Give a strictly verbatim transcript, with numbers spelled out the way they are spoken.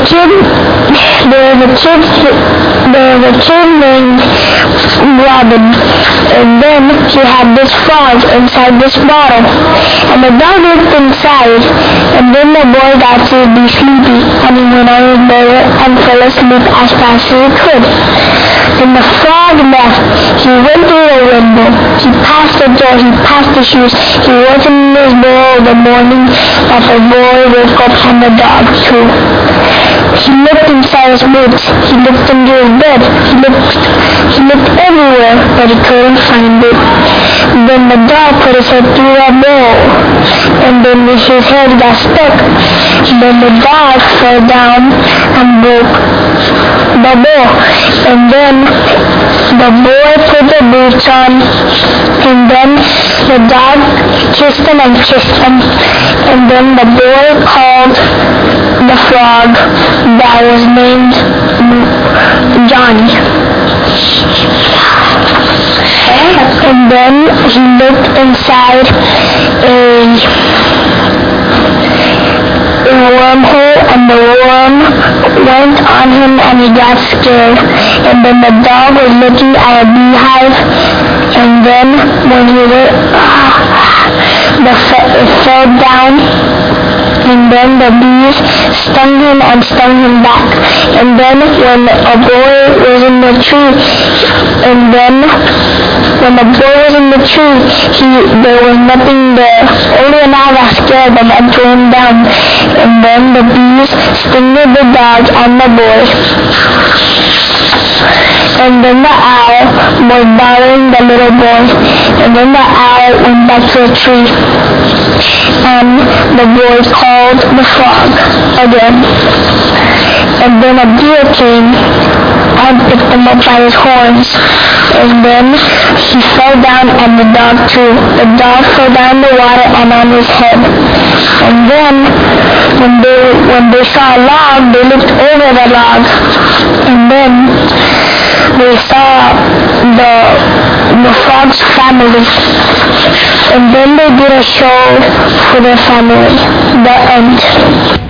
kid, there was a kid, there was a kid named Robin, and then he had this frog inside this bottle, and the dog looked inside, and then the boy got to be sleepy, and he went on his bed and fell asleep as fast as he could. Then the frog left. He went through the window. He passed the door. He passed the shoes. He wasn't in his bed the morning that the boy woke up and the dog too. He looked inside his boots. He looked under his bed. He looked, he looked everywhere, but he couldn't find it. Then the dog put his head through the bowl, and then his head got stuck. Then the dog fell down and broke the bowl. And then the boy put the boots on, and then the dog kissed him and kissed him. And then the boy called the frog that was named Johnny. And then he looked inside a, a wormhole, and the worm went on him and he got scared. And then the dog was looking at a beehive, and then when he went, the it fell down, and then the bees stung him and stung him back. And then when a boy was in the tree, and then when the boy was in the tree, he there was nothing there. Only an owl got scared and threw him down. And then the bees stung the dog and the boy. And then the owl was bothering the little boy. And then the owl went back to the tree. And the boy called the frog again. And then a deer came and picked him up by his horns. And then he fell down, and the dog too. The dog fell down in the water and on his head. And then when they when they saw a log, they looked over the log. And then they saw the the frog's family. And then they did a show for their family. The end.